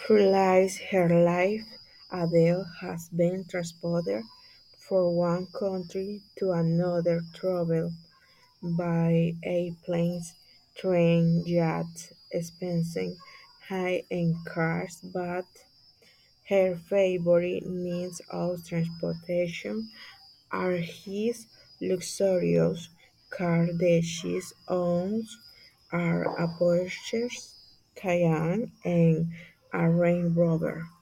Throughout her life, Adele has been transported from one country to another, traveled by airplanes, trains, yachts, expensive high-end cars, but her favorite means of transportation are his luxurious car that she owns are a Porsche Cayenne and a Range Rover.